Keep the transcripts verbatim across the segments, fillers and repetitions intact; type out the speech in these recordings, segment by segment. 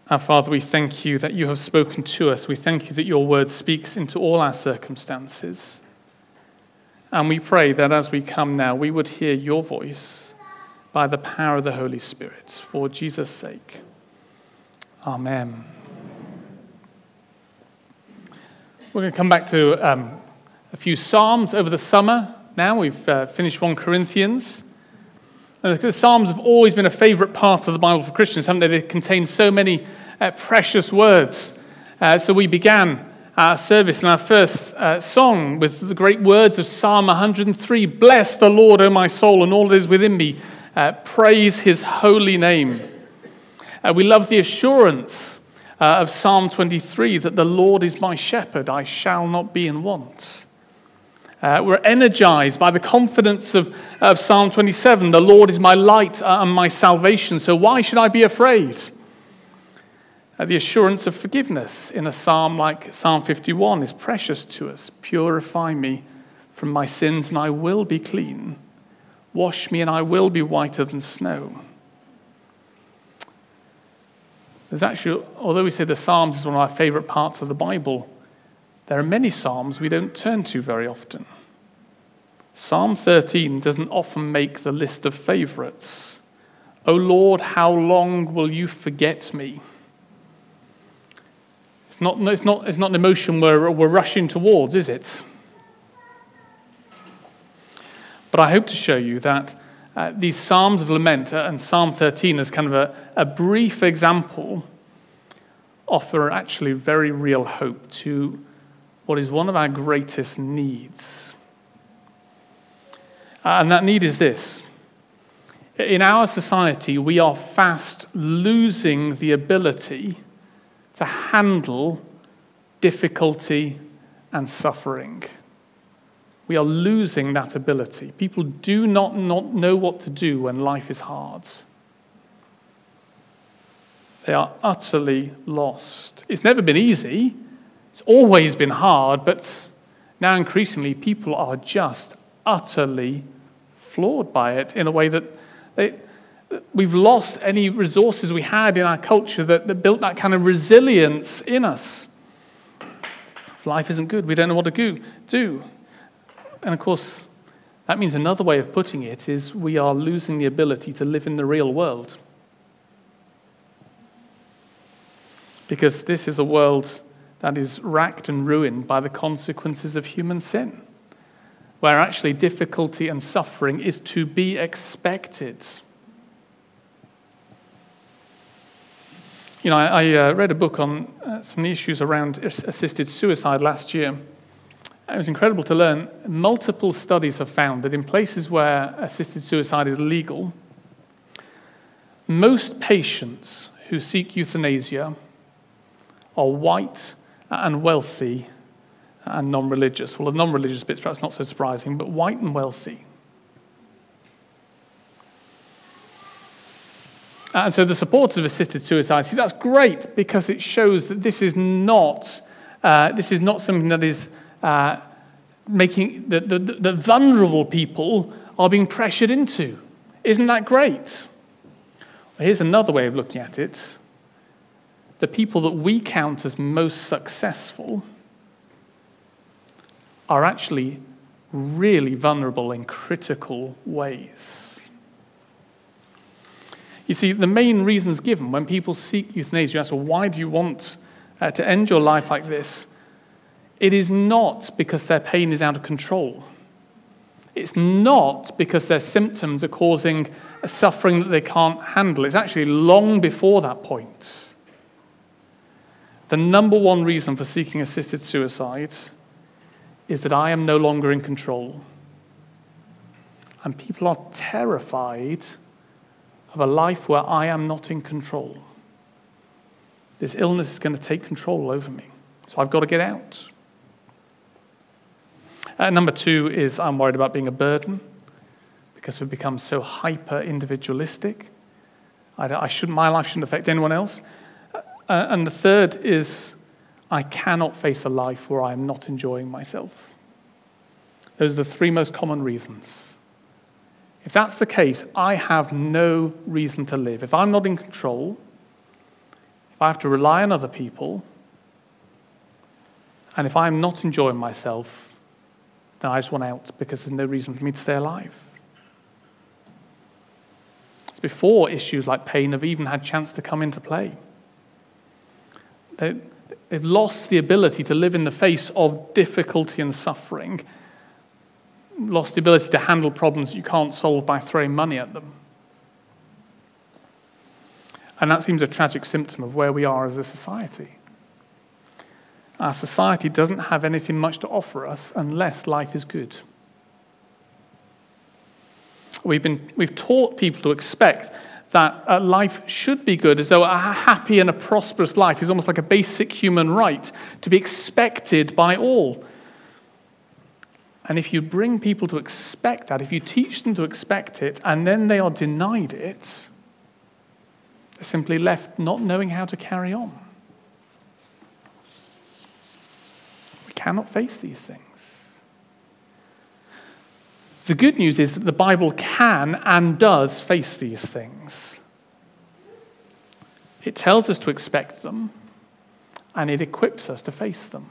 Our Father, we thank you that you have spoken to us. We thank you that your word speaks into all our circumstances. And we pray that as we come now, we would hear your voice by the power of the Holy Spirit, for Jesus' sake. Amen. We're going to come back to um, a few Psalms over the summer. Now we've uh, finished First Corinthians. And the Psalms have always been a favorite part of the Bible for Christians, haven't they? They contain so many uh, precious words. Uh, so we began our service in our first uh, song with the great words of Psalm one hundred three. Bless the Lord, O my soul, and all that is within me. Uh, praise his holy name. Uh, we love the assurance uh, of Psalm twenty-three that the Lord is my shepherd, I shall not be in want. Uh, we're energized by the confidence of, of Psalm twenty-seven. The Lord is my light and my salvation, so why should I be afraid? Uh, the assurance of forgiveness in a psalm like Psalm fifty-one is precious to us. Purify me from my sins and I will be clean. Wash me and I will be whiter than snow. There's actually, although we say the Psalms is one of our favorite parts of the Bible, there are many Psalms we don't turn to very often. Psalm thirteen doesn't often make the list of favorites. O Lord, how long will you forget me? It's not, it's not, it's not an emotion we're, we're rushing towards, is it? But I hope to show you that uh, these Psalms of Lament uh, and Psalm thirteen as kind of a, a brief example offer actually very real hope to what is one of our greatest needs. And that need is this. In our society, we are fast losing the ability to handle difficulty and suffering. We are losing that ability. People do not, not know what to do when life is hard. They are utterly lost. It's never been easy. It's always been hard, but now increasingly people are just utterly flawed by it in a way that they, we've lost any resources we had in our culture that, that built that kind of resilience in us. If life isn't good, we don't know what to do. And of course, that means another way of putting it is we are losing the ability to live in the real world. Because this is a world that is racked and ruined by the consequences of human sin, where actually difficulty and suffering is to be expected. You know, I, I uh, read a book on uh, some of the issues around assisted suicide last year. It was incredible to learn. Multiple studies have found that in places where assisted suicide is legal, most patients who seek euthanasia are white and wealthy and non-religious. Well, the non-religious bit's perhaps not so surprising, but white and wealthy. And so the supporters of assisted suicide, see, that's great because it shows that this is not uh, this is not something that is uh, making the, the, the vulnerable people are being pressured into. Isn't that great? Well, here's another way of looking at it. The people that we count as most successful are actually really vulnerable in critical ways. You see, the main reasons given when people seek euthanasia, you ask, well, why do you want uh, to end your life like this? It is not because their pain is out of control. It's not because their symptoms are causing a suffering that they can't handle. It's actually long before that point. The number one reason for seeking assisted suicide is that I am no longer in control. And people are terrified of a life where I am not in control. This illness is going to take control over me, so I've got to get out. Uh, number two is I'm worried about being a burden because we've become so hyper-individualistic. I, I shouldn't, my life shouldn't affect anyone else. Uh, and the third is I cannot face a life where I am not enjoying myself. Those are the three most common reasons. If that's the case, I have no reason to live. If I'm not in control, if I have to rely on other people, and if I'm not enjoying myself, then I just want out because there's no reason for me to stay alive. It's before issues like pain have even had a chance to come into play. They, they've lost the ability to live in the face of difficulty and suffering, lost the ability to handle problems you can't solve by throwing money at them. And that seems a tragic symptom of where we are as a society. Our society doesn't have anything much to offer us unless life is good. We've been we've taught people to expect that uh, life should be good, as though a happy and a prosperous life is almost like a basic human right to be expected by all. And if you bring people to expect that, if you teach them to expect it, and then they are denied it, they're simply left not knowing how to carry on. We cannot face these things. The good news is that the Bible can and does face these things. It tells us to expect them, and it equips us to face them.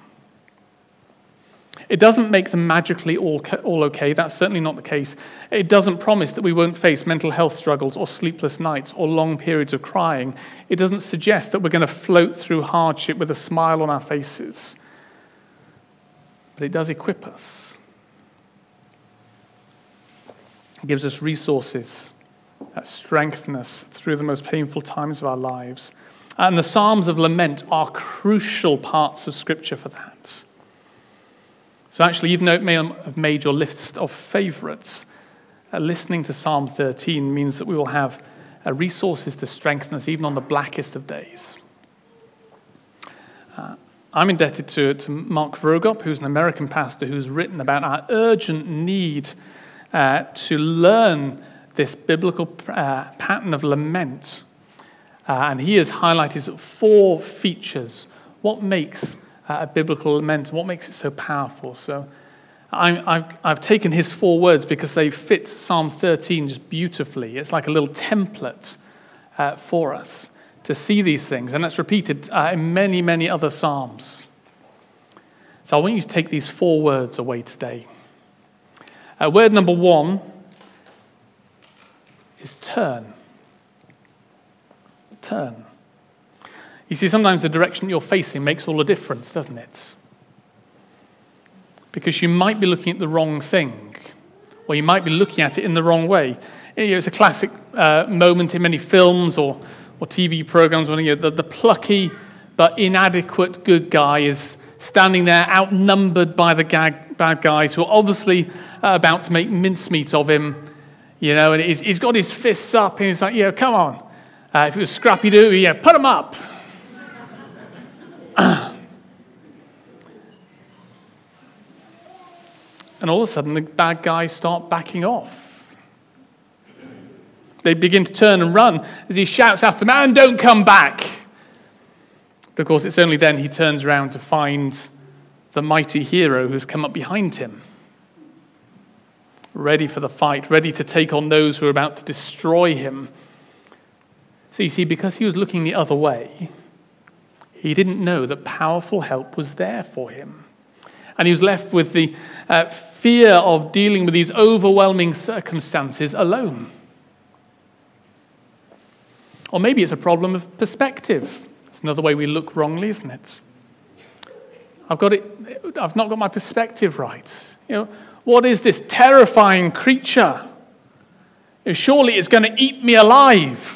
It doesn't make them magically all, all okay. That's certainly not the case. It doesn't promise that we won't face mental health struggles or sleepless nights or long periods of crying. It doesn't suggest that we're going to float through hardship with a smile on our faces. But it does equip us. It gives us resources that strengthen us through the most painful times of our lives. And the Psalms of Lament are crucial parts of Scripture for that. So actually, even though it may have made your list of favorites, uh, listening to Psalm thirteen means that we will have uh, resources to strengthen us even on the blackest of days. Uh, I'm indebted to, to Mark Vrogop, who's an American pastor who's written about our urgent need uh, to learn this biblical uh, pattern of lament. Uh, and he has highlighted four features. What makes Uh, a biblical lament, and what makes it so powerful? So I, I've, I've taken his four words because they fit Psalm thirteen just beautifully. It's like a little template uh, for us to see these things, and that's repeated uh, in many, many other Psalms. So I want you to take these four words away today. Uh, word number one is turn. Turn. You see, sometimes the direction you're facing makes all the difference, doesn't it? Because you might be looking at the wrong thing, or you might be looking at it in the wrong way. You know, it's a classic uh, moment in many films or, or T V programs when you know, the, the plucky but inadequate good guy is standing there outnumbered by the gag, bad guys who are obviously uh, about to make mincemeat of him. You know, and he's, he's got his fists up, and he's like, yeah, come on. Uh, if it was Scrappy-Doo, yeah, put him up. And all of a sudden, the bad guys start backing off. They begin to turn and run as he shouts after them, "Man, don't come back!" But of course, it's only then he turns around to find the mighty hero who's come up behind him, ready for the fight, ready to take on those who are about to destroy him. So you see, because he was looking the other way, he didn't know that powerful help was there for him. And he was left with the uh, fear of dealing with these overwhelming circumstances alone. Or maybe it's a problem of perspective. It's another way we look wrongly, isn't it? I've got it. I've not got my perspective right. You know, what is this terrifying creature? You know, surely it's going to eat me alive.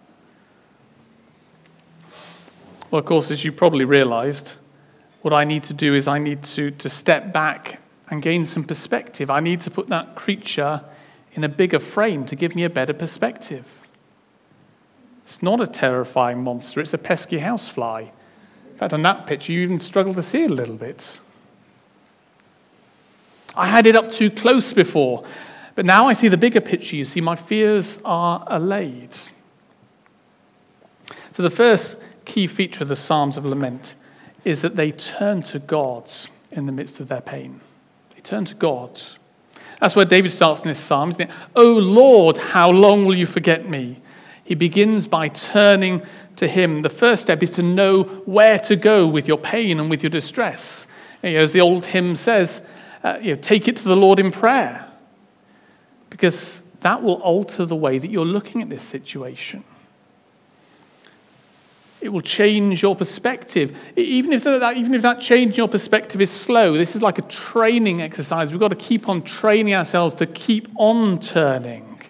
Well, of course, as you probably realized, what I need to do is I need to, to step back and gain some perspective. I need to put that creature in a bigger frame to give me a better perspective. It's not a terrifying monster, it's a pesky housefly. In fact, on that picture, you even struggle to see it a little bit. I had it up too close before, but now I see the bigger picture. You see, my fears are allayed. So the first key feature of the Psalms of Lament is that they turn to God in the midst of their pain. They turn to God. That's where David starts in his psalm. "Oh Lord, how long will you forget me?" He begins by turning to him, the first step is to know where to go with your pain and with your distress. You know, as the old hymn says, uh, you know, take it to the Lord in prayer, because that will alter the way that you're looking at this situation. It will change your perspective. Even if that, even if that change in your perspective is slow, this is like a training exercise. We've got to keep on training ourselves to keep on turning.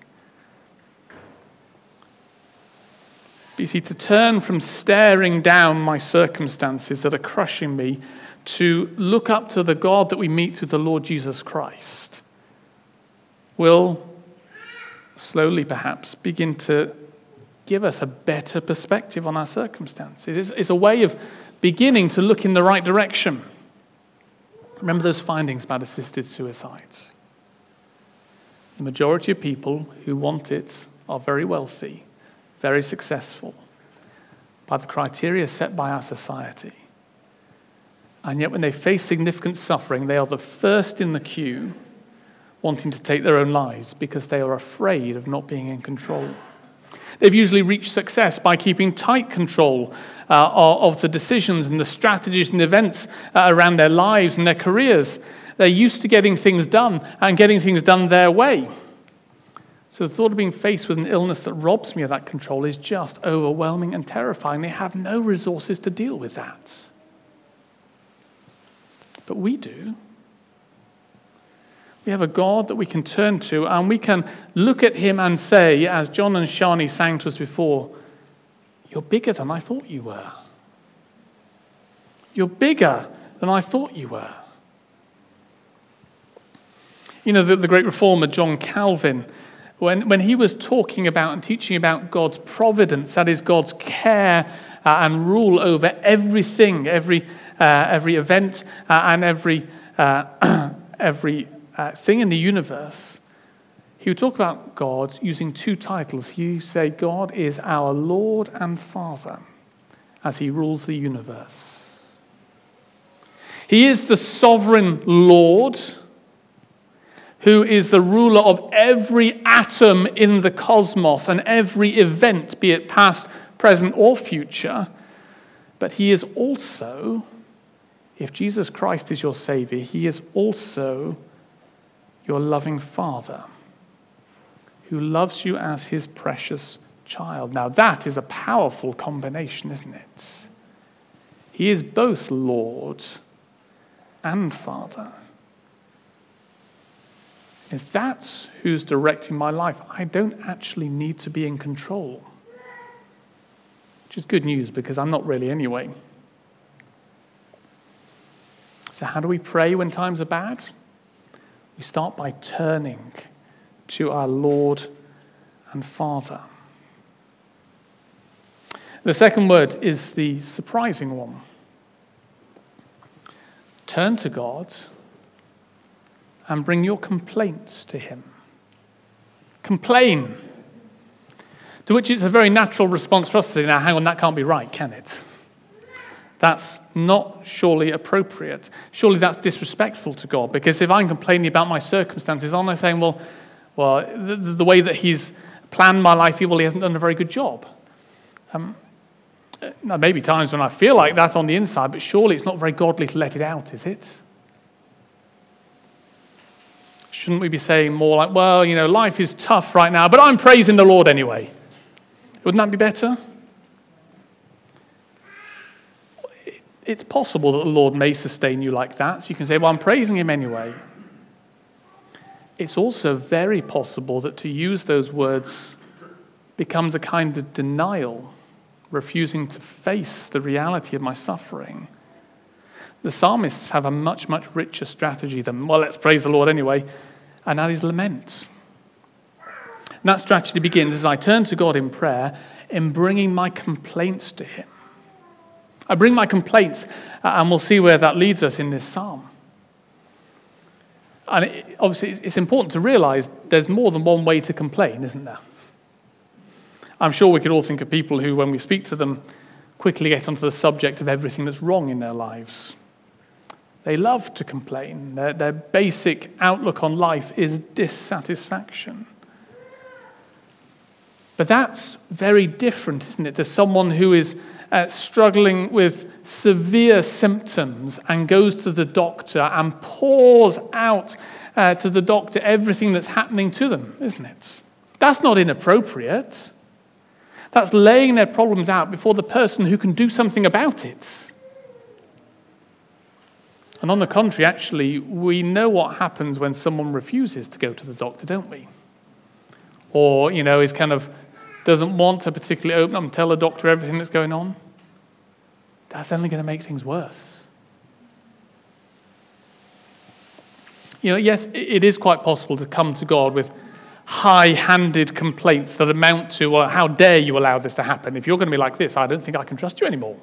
But you see, to turn from staring down my circumstances that are crushing me to look up to the God that we meet through the Lord Jesus Christ will slowly, perhaps, begin to give us a better perspective on our circumstances. It's, it's a way of beginning to look in the right direction. Remember those findings about assisted suicides. The majority of people who want it are very wealthy, very successful, by the criteria set by our society. And yet when they face significant suffering, they are the first in the queue wanting to take their own lives because they are afraid of not being in control. They've usually reached success by keeping tight control uh, of the decisions and the strategies and events uh, around their lives and their careers. They're used to getting things done and getting things done their way. So the thought of being faced with an illness that robs me of that control is just overwhelming and terrifying. They have no resources to deal with that. But we do. We have a God that we can turn to, and we can look at him and say, as John and Shani sang to us before, you're bigger than I thought you were. You're bigger than I thought you were. You know, the, the great reformer, John Calvin, when, when he was talking about and teaching about God's providence, that is God's care uh, and rule over everything, every uh, every event uh, and every uh, every Uh, thing in the universe, he would talk about God using two titles. He would say, God is our Lord and Father as he rules the universe. He is the sovereign Lord who is the ruler of every atom in the cosmos and every event, be it past, present, or future. But he is also, if Jesus Christ is your Savior, he is also your loving Father who loves you as his precious child. Now that is a powerful combination, isn't it? He is both Lord and Father. If that's who's directing my life, I don't actually need to be in control. Which is good news because I'm not really anyway. So how do we pray when times are bad? We start by turning to our Lord and Father. The second word is the surprising one. Turn to God and bring your complaints to him. Complain. To which it's a very natural response for us to say, now hang on, that can't be right, can it? That's not surely appropriate. Surely that's disrespectful to God, because if I'm complaining about my circumstances, aren't I saying, well, well, the, the way that he's planned my life, well, he hasn't done a very good job. Um, now, maybe times when I feel like that on the inside, but surely it's not very godly to let it out, is it? Shouldn't we be saying more like, well, you know, life is tough right now, but I'm praising the Lord anyway? Wouldn't that be better? It's possible that the Lord may sustain you like that, so you can say, well, I'm praising him anyway. It's also very possible that to use those words becomes a kind of denial, refusing to face the reality of my suffering. The psalmists have a much, much richer strategy than, well, let's praise the Lord anyway, and that is lament. And that strategy begins as I turn to God in prayer in bringing my complaints to him. I bring my complaints, and we'll see where that leads us in this psalm. And it, obviously, it's important to realize there's more than one way to complain, isn't there? I'm sure we could all think of people who, when we speak to them, quickly get onto the subject of everything that's wrong in their lives. They love to complain. Their, their basic outlook on life is dissatisfaction. But that's very different, isn't it, to someone who is uh, struggling with severe symptoms and goes to the doctor and pours out uh, to the doctor everything that's happening to them, isn't it? That's not inappropriate. That's laying their problems out before the person who can do something about it. And on the contrary, actually, we know what happens when someone refuses to go to the doctor, don't we? Or, you know, is kind of doesn't want to particularly open up and tell the doctor everything that's going on. That's only going to make things worse. You know, yes, it is quite possible to come to God with high-handed complaints that amount to, well, how dare you allow this to happen? If you're going to be like this, I don't think I can trust you anymore.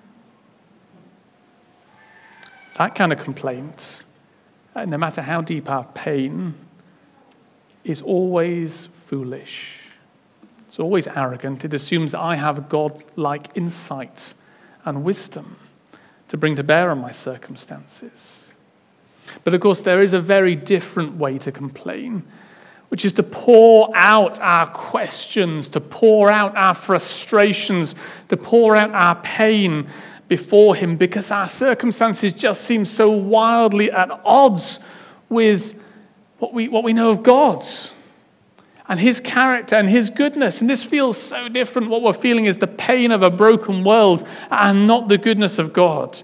That kind of complaint, no matter how deep our pain, is always foolish. It's always arrogant. It assumes that I have a God-like insight and wisdom to bring to bear on my circumstances. But of course, there is a very different way to complain, which is to pour out our questions, to pour out our frustrations, to pour out our pain before him, because our circumstances just seem so wildly at odds with what we, what we know of God and his character and his goodness. And this feels so different. What we're feeling is the pain of a broken world and not the goodness of God.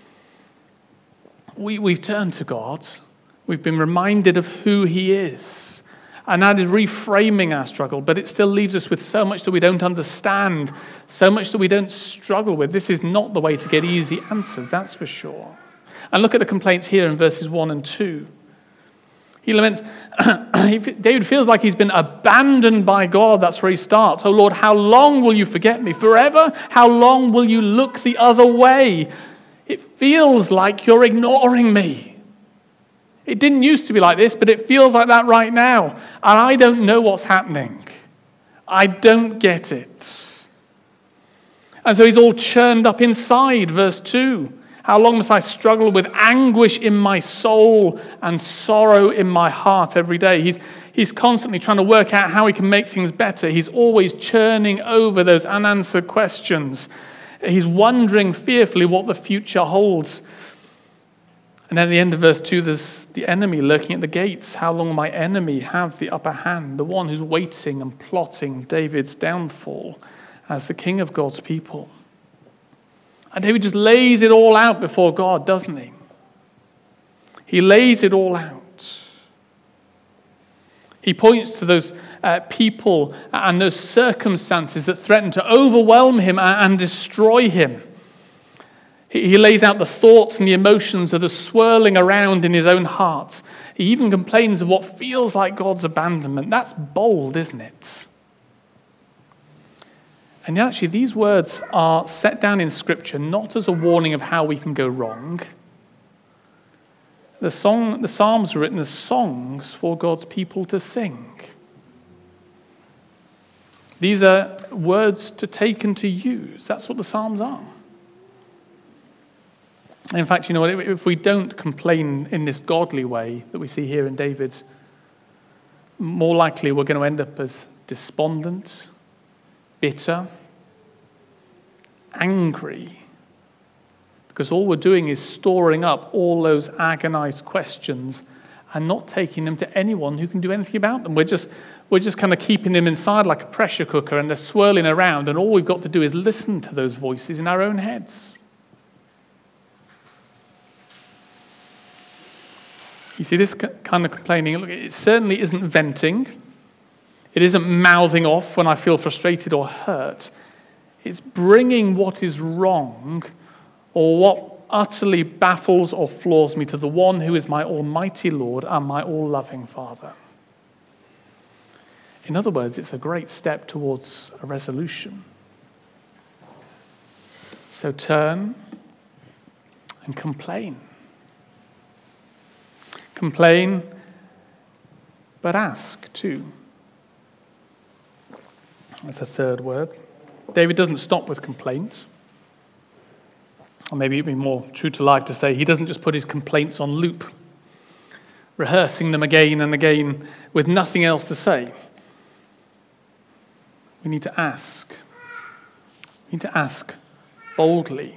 We, we've turned to God. We've been reminded of who he is. And that is reframing our struggle, but it still leaves us with so much that we don't understand, so much that we don't struggle with. This is not the way to get easy answers, that's for sure. And look at the complaints here in verses one and two. He laments, David feels like he's been abandoned by God. That's where he starts. Oh Lord, how long will you forget me? Forever? How long will you look the other way? It feels like you're ignoring me. It didn't used to be like this, but it feels like that right now. And I don't know what's happening. I don't get it. And so he's all churned up inside, verse two. How long must I struggle with anguish in my soul and sorrow in my heart every day? He's, he's constantly trying to work out how he can make things better. He's always churning over those unanswered questions. He's wondering fearfully what the future holds. And then at the end of verse two, there's the enemy lurking at the gates. How long will my enemy have the upper hand? The one who's waiting and plotting David's downfall as the king of God's people. And David just lays it all out before God, doesn't he? He lays it all out. He points to those uh, people and those circumstances that threaten to overwhelm him and destroy him. He lays out the thoughts and the emotions that are swirling around in his own heart. He even complains of what feels like God's abandonment. That's bold, isn't it? And actually, these words are set down in Scripture not as a warning of how we can go wrong. The song, the Psalms are written as songs for God's people to sing. These are words to take and to use. That's what the Psalms are. In fact, you know, if we don't complain in this godly way that we see here in David, more likely we're going to end up as despondent, bitter, angry, because all we're doing is storing up all those agonized questions and not taking them to anyone who can do anything about them. We're just, we're just kind of keeping them inside like a pressure cooker, and they're swirling around, and all we've got to do is listen to those voices in our own heads. You see, this kind of complaining, look, it certainly isn't venting. It isn't mouthing off when I feel frustrated or hurt. It's bringing what is wrong or what utterly baffles or floors me to the one who is my almighty Lord and my all-loving Father. In other words, it's a great step towards a resolution. So turn and complain. Complain, but ask too. That's a third word. David doesn't stop with complaint. Or maybe it'd be more true to life to say he doesn't just put his complaints on loop, rehearsing them again and again with nothing else to say. we need to ask. We need to ask boldly.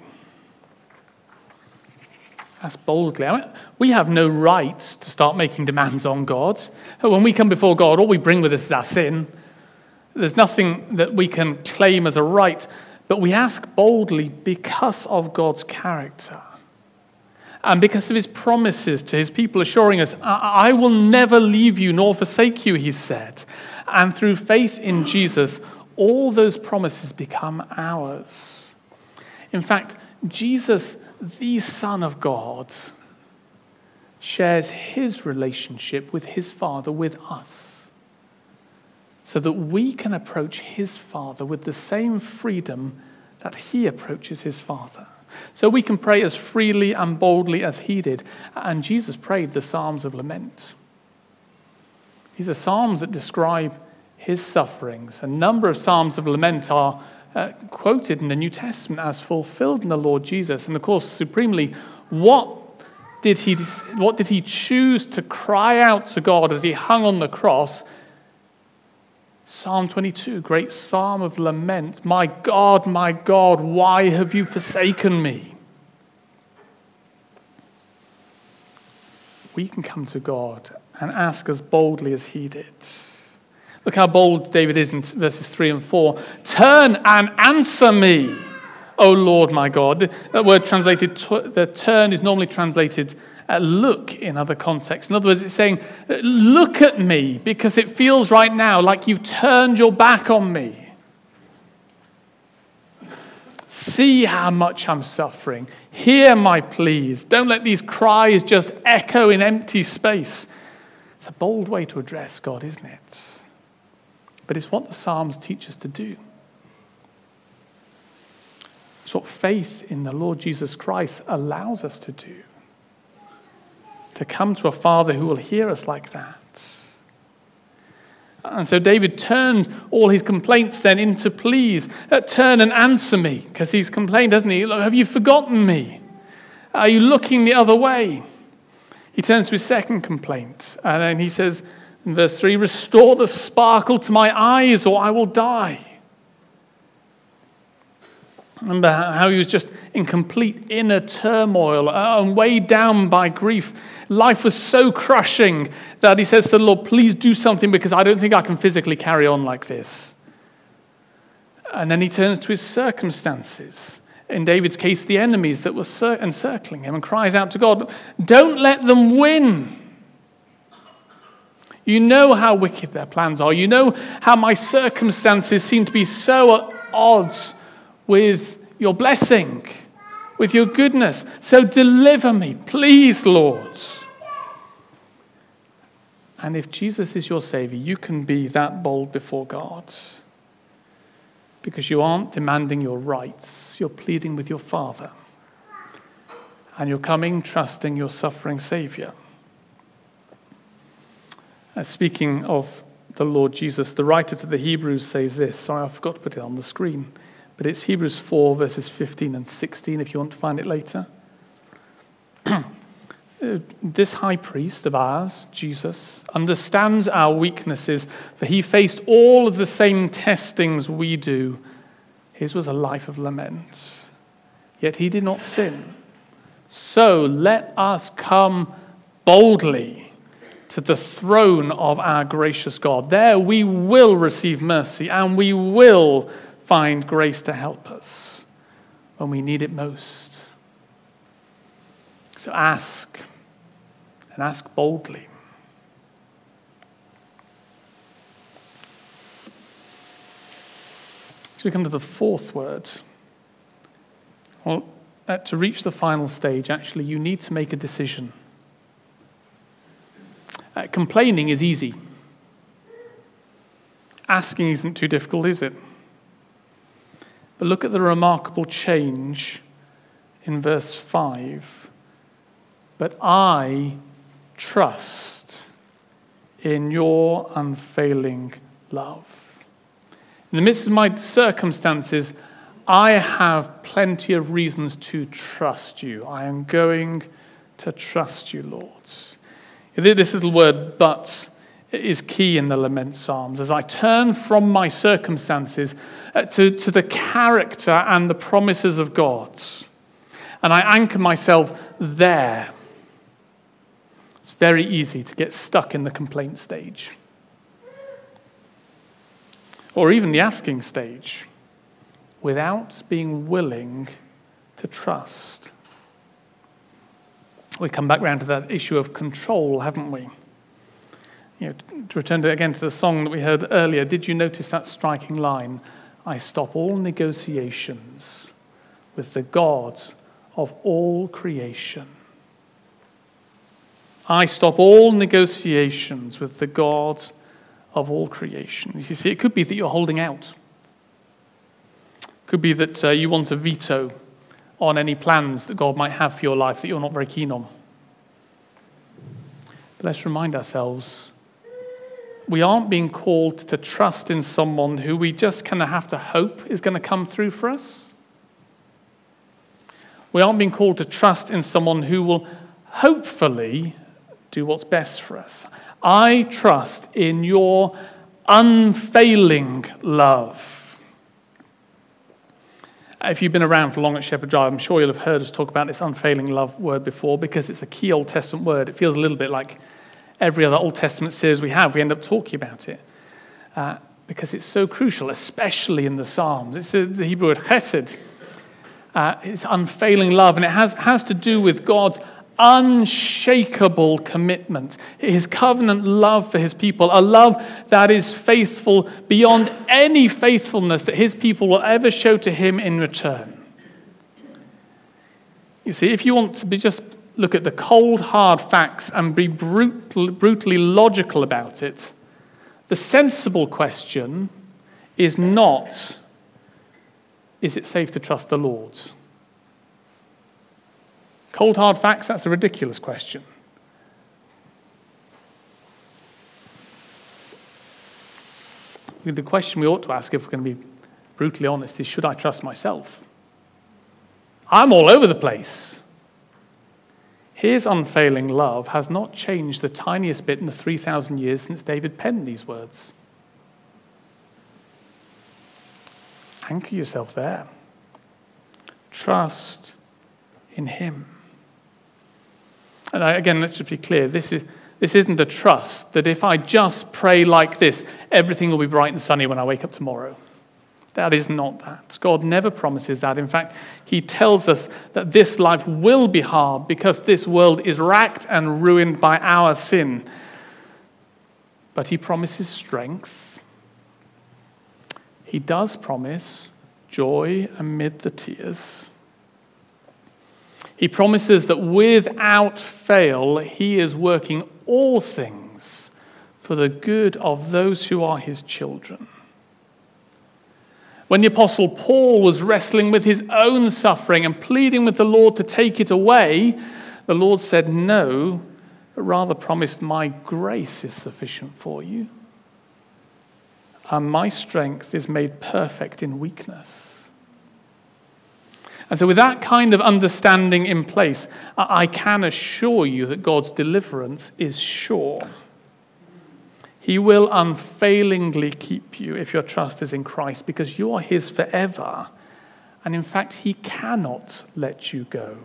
Ask boldly. I mean, we have no right to start making demands on God. When we come before God, all we bring with us is our sin. There's nothing that we can claim as a right, but we ask boldly because of God's character and because of his promises to his people, assuring us, I will never leave you nor forsake you, he said. And through faith in Jesus, all those promises become ours. In fact, Jesus, the Son of God, shares his relationship with his Father with us, so that we can approach his Father with the same freedom that he approaches his Father. So we can pray as freely and boldly as he did. And Jesus prayed the Psalms of Lament. These are psalms that describe his sufferings. A number of Psalms of Lament are uh, quoted in the New Testament as fulfilled in the Lord Jesus. And of course, supremely, what did he, what did he choose to cry out to God as he hung on the cross? Psalm twenty-two, great psalm of lament. My God, my God, why have you forsaken me? We can come to God and ask as boldly as he did. Look how bold David is in verses three and four. Turn and answer me, O Lord my God. That word translated, the turn is normally translated Uh, look in other contexts. In other words, it's saying, look at me, because it feels right now like you've turned your back on me. See how much I'm suffering. Hear my pleas. Don't let these cries just echo in empty space. It's a bold way to address God, isn't it? But it's what the Psalms teach us to do. It's what faith in the Lord Jesus Christ allows us to do. To come to a Father who will hear us like that. And so David turns all his complaints then into pleas. Uh, turn and answer me, because he's complained, hasn't he? Look, have you forgotten me? Are you looking the other way? He turns to his second complaint, and then he says in verse three, restore the sparkle to my eyes, or I will die. Remember how he was just in complete inner turmoil and weighed down by grief. Life was so crushing that he says to the Lord, please do something, because I don't think I can physically carry on like this. And then he turns to his circumstances. In David's case, the enemies that were encircling him, and cries out to God, don't let them win. You know how wicked their plans are. You know how my circumstances seem to be so at odds with your blessing, with your goodness. So deliver me, please, Lord. And if Jesus is your Savior, you can be that bold before God, because you aren't demanding your rights. You're pleading with your Father. And you're coming trusting your suffering Savior. Uh, speaking of the Lord Jesus, the writer to the Hebrews says this. Sorry, I forgot to put it on the screen. But it's Hebrews four, verses fifteen and sixteen, if you want to find it later. This high priest of ours, Jesus, understands our weaknesses, for he faced all of the same testings we do. His was a life of lament. Yet he did not sin. So let us come boldly to the throne of our gracious God. There we will receive mercy, and we will find grace to help us when we need it most. So ask, and ask boldly. So we come to the fourth word. Well, uh, to reach the final stage, actually, you need to make a decision. Uh, complaining is easy. Asking isn't too difficult, is it? But look at the remarkable change in verse five. But I trust in your unfailing love. In the midst of my circumstances, I have plenty of reasons to trust you. I am going to trust you, Lord. This little word, but, is key in the lament psalms. As I turn from my circumstances uh, to, to the character and the promises of God, and I anchor myself there, it's very easy to get stuck in the complaint stage, or even the asking stage, without being willing to trust. We come back round to that issue of control, haven't we? You know, to return to, again to the song that we heard earlier, did you notice that striking line? I stop all negotiations with the God of all creation. I stop all negotiations with the God of all creation. You see, it could be that you're holding out. It could be that uh, you want a veto on any plans that God might have for your life that you're not very keen on. But let's remind ourselves, we aren't being called to trust in someone who we just kind of have to hope is going to come through for us. We aren't being called to trust in someone who will hopefully do what's best for us. I trust in your unfailing love. If you've been around for long at Shepherd Drive, I'm sure you'll have heard us talk about this unfailing love word before, because it's a key Old Testament word. It feels a little bit like every other Old Testament series we have. We end up talking about it uh, because it's so crucial, especially in the Psalms. It's the, the Hebrew word chesed. Uh, it's unfailing love, and it has, has to do with God's unshakable commitment, his covenant love for his people, a love that is faithful beyond any faithfulness that his people will ever show to him in return. You see, if you want to be just look at the cold, hard facts and be brutal, brutally logical about it, the sensible question is not, is it safe to trust the Lord? Cold, hard facts, that's a ridiculous question. The question we ought to ask, if we're going to be brutally honest, is, should I trust myself? I'm all over the place. His unfailing love has not changed the tiniest bit in the three thousand years since David penned these words. Anchor yourself there. Trust in him. And I, again, let's just be clear. This is this isn't a trust that if I just pray like this, everything will be bright and sunny when I wake up tomorrow. That is not that. God never promises that. In fact, he tells us that this life will be hard because this world is racked and ruined by our sin. But he promises strength. He does promise joy amid the tears. He promises that without fail, he is working all things for the good of those who are his children. When the Apostle Paul was wrestling with his own suffering and pleading with the Lord to take it away, the Lord said no, but rather promised, my grace is sufficient for you, and my strength is made perfect in weakness. And so with that kind of understanding in place, I can assure you that God's deliverance is sure. He will unfailingly keep you if your trust is in Christ, because you are his forever. And in fact, he cannot let you go.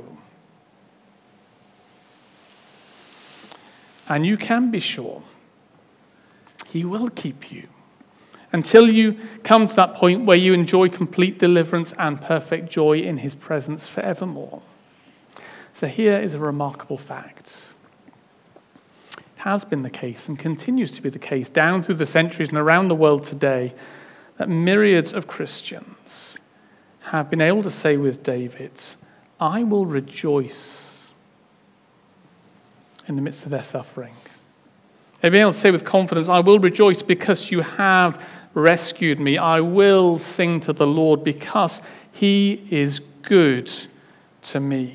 And you can be sure he will keep you until you come to that point where you enjoy complete deliverance and perfect joy in his presence forevermore. So here is a remarkable fact. Has been the case and continues to be the case down through the centuries and around the world today that myriads of Christians have been able to say with David, I will rejoice in the midst of their suffering. They've been able to say with confidence, I will rejoice because you have rescued me. I will sing to the Lord because he is good to me.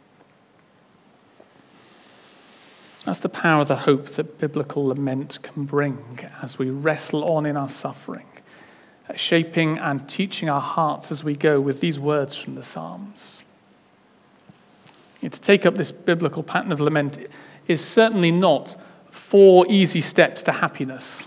That's the power of the hope that biblical lament can bring as we wrestle on in our suffering, shaping and teaching our hearts as we go with these words from the Psalms. You know, to take up this biblical pattern of lament is certainly not four easy steps to happiness.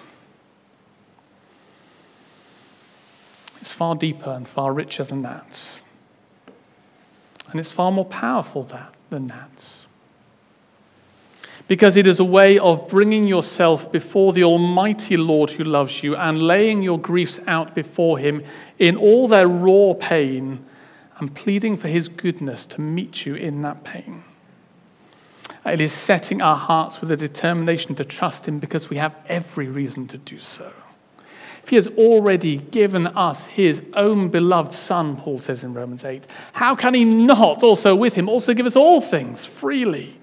It's far deeper and far richer than that. And it's far more powerful that, than that. Because it is a way of bringing yourself before the Almighty Lord who loves you and laying your griefs out before him in all their raw pain and pleading for his goodness to meet you in that pain. It is setting our hearts with a determination to trust him because we have every reason to do so. If he has already given us his own beloved Son, Paul says in Romans eight, how can he not also with him also give us all things freely?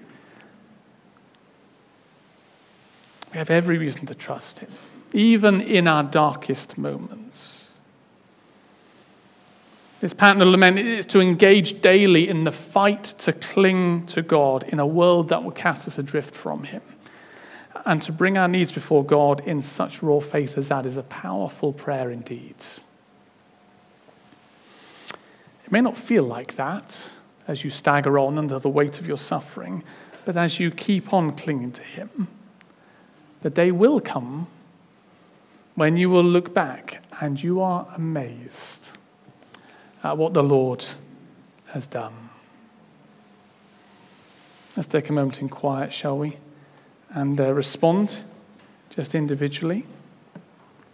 We have every reason to trust him, even in our darkest moments. This pattern of lament is to engage daily in the fight to cling to God in a world that will cast us adrift from him. And to bring our needs before God in such raw faith as that is a powerful prayer indeed. It may not feel like that as you stagger on under the weight of your suffering, but as you keep on clinging to him, the day will come when you will look back and you are amazed at what the Lord has done. Let's take a moment in quiet, shall we? And uh, respond just individually.